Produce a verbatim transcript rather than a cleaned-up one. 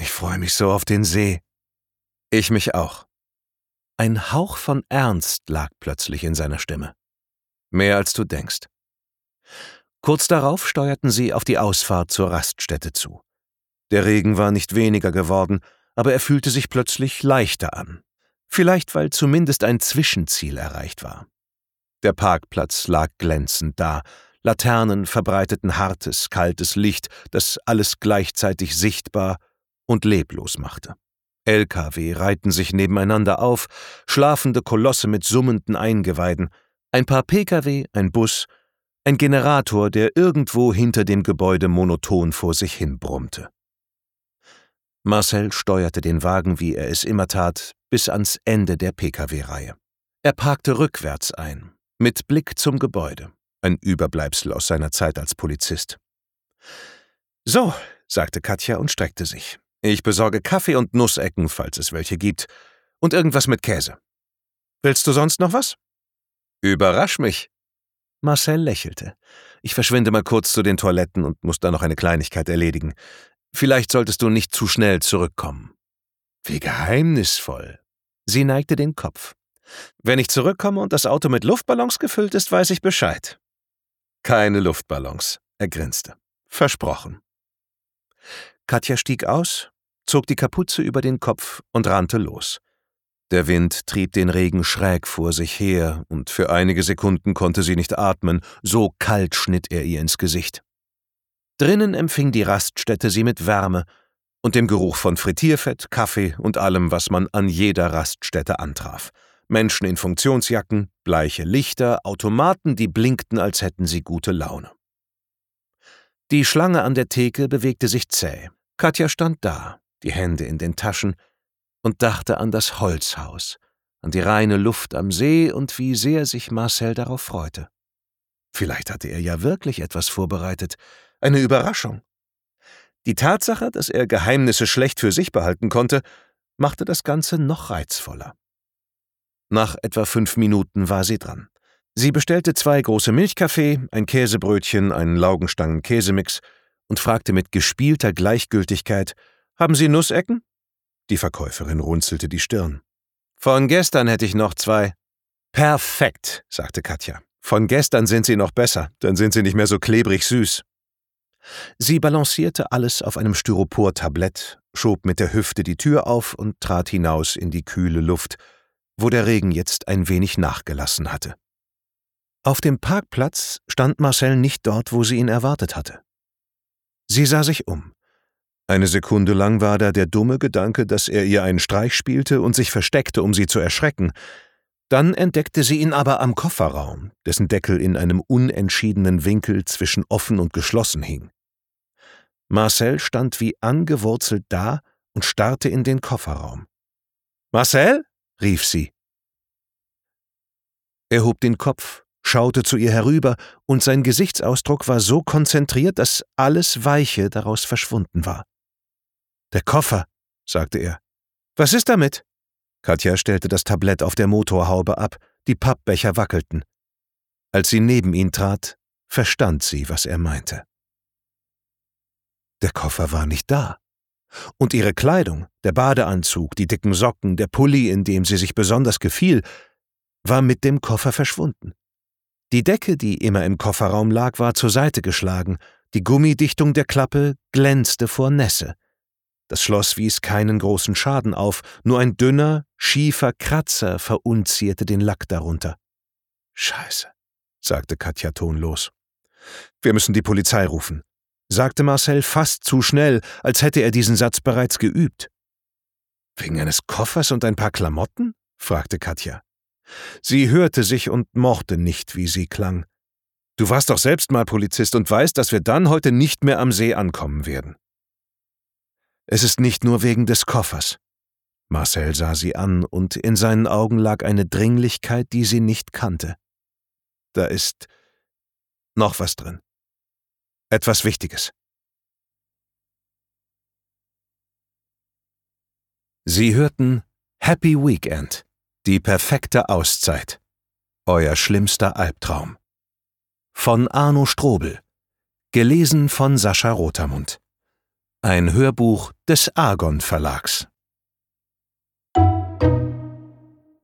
Ich freue mich so auf den See. Ich mich auch. Ein Hauch von Ernst lag plötzlich in seiner Stimme. Mehr als du denkst. Kurz darauf steuerten sie auf die Ausfahrt zur Raststätte zu. Der Regen war nicht weniger geworden, aber er fühlte sich plötzlich leichter an. Vielleicht, weil zumindest ein Zwischenziel erreicht war. Der Parkplatz lag glänzend da. Laternen verbreiteten hartes, kaltes Licht, das alles gleichzeitig sichtbar und leblos machte. L K W reihten sich nebeneinander auf, schlafende Kolosse mit summenden Eingeweiden, ein paar P K W, ein Bus, ein Generator, der irgendwo hinter dem Gebäude monoton vor sich hin brummte. Marcel steuerte den Wagen, wie er es immer tat, bis ans Ende der P K W-Reihe. Er parkte rückwärts ein, mit Blick zum Gebäude, ein Überbleibsel aus seiner Zeit als Polizist. »So«, sagte Katja und streckte sich. »Ich besorge Kaffee und Nussecken, falls es welche gibt, und irgendwas mit Käse. Willst du sonst noch was?« »Überrasch mich.« Marcel lächelte. »Ich verschwinde mal kurz zu den Toiletten und muss da noch eine Kleinigkeit erledigen. Vielleicht solltest du nicht zu schnell zurückkommen.« »Wie geheimnisvoll.« Sie neigte den Kopf. »Wenn ich zurückkomme und das Auto mit Luftballons gefüllt ist, weiß ich Bescheid.« »Keine Luftballons«, er grinste. »Versprochen.« Katja stieg aus, zog die Kapuze über den Kopf und rannte los. Der Wind trieb den Regen schräg vor sich her, und für einige Sekunden konnte sie nicht atmen, so kalt schnitt er ihr ins Gesicht. Drinnen empfing die Raststätte sie mit Wärme und dem Geruch von Frittierfett, Kaffee und allem, was man an jeder Raststätte antraf. Menschen in Funktionsjacken, bleiche Lichter, Automaten, die blinkten, als hätten sie gute Laune. Die Schlange an der Theke bewegte sich zäh. Katja stand da, die Hände in den Taschen, und dachte an das Holzhaus, an die reine Luft am See und wie sehr sich Marcel darauf freute. Vielleicht hatte er ja wirklich etwas vorbereitet, eine Überraschung. Die Tatsache, dass er Geheimnisse schlecht für sich behalten konnte, machte das Ganze noch reizvoller. Nach etwa fünf Minuten war sie dran. Sie bestellte zwei große Milchkaffee, ein Käsebrötchen, einen Laugenstangen-Käsemix und fragte mit gespielter Gleichgültigkeit, »Haben Sie Nussecken?« Die Verkäuferin runzelte die Stirn. »Von gestern hätte ich noch zwei.« »Perfekt«, sagte Katja. »Von gestern sind sie noch besser, dann sind sie nicht mehr so klebrig süß.« Sie balancierte alles auf einem Styropor-Tablett, schob mit der Hüfte die Tür auf und trat hinaus in die kühle Luft, wo der Regen jetzt ein wenig nachgelassen hatte. Auf dem Parkplatz stand Marcel nicht dort, wo sie ihn erwartet hatte. Sie sah sich um. Eine Sekunde lang war da der dumme Gedanke, dass er ihr einen Streich spielte und sich versteckte, um sie zu erschrecken. Dann entdeckte sie ihn aber am Kofferraum, dessen Deckel in einem unentschiedenen Winkel zwischen offen und geschlossen hing. Marcel stand wie angewurzelt da und starrte in den Kofferraum. »Marcel?« rief sie. Er hob den Kopf, schaute zu ihr herüber, und sein Gesichtsausdruck war so konzentriert, dass alles Weiche daraus verschwunden war. »Der Koffer«, sagte er. »Was ist damit?« Katja stellte das Tablett auf der Motorhaube ab, die Pappbecher wackelten. Als sie neben ihn trat, verstand sie, was er meinte. Der Koffer war nicht da. Und ihre Kleidung, der Badeanzug, die dicken Socken, der Pulli, in dem sie sich besonders gefiel, war mit dem Koffer verschwunden. Die Decke, die immer im Kofferraum lag, war zur Seite geschlagen, die Gummidichtung der Klappe glänzte vor Nässe. Das Schloss wies keinen großen Schaden auf, nur ein dünner, schiefer Kratzer verunzierte den Lack darunter. »Scheiße«, sagte Katja tonlos. »Wir müssen die Polizei rufen«, sagte Marcel fast zu schnell, als hätte er diesen Satz bereits geübt. »Wegen eines Koffers und ein paar Klamotten?« fragte Katja. Sie hörte sich und mochte nicht, wie sie klang. »Du warst doch selbst mal Polizist und weißt, dass wir dann heute nicht mehr am See ankommen werden.« »Es ist nicht nur wegen des Koffers.« Marcel sah sie an, und in seinen Augen lag eine Dringlichkeit, die sie nicht kannte. »Da ist noch was drin. Etwas Wichtiges.« Sie hörten Happy Weekend, die perfekte Auszeit. Euer schlimmster Albtraum. Von Arno Strobel. Gelesen von Sascha Rotermund. Ein Hörbuch des Argon Verlags.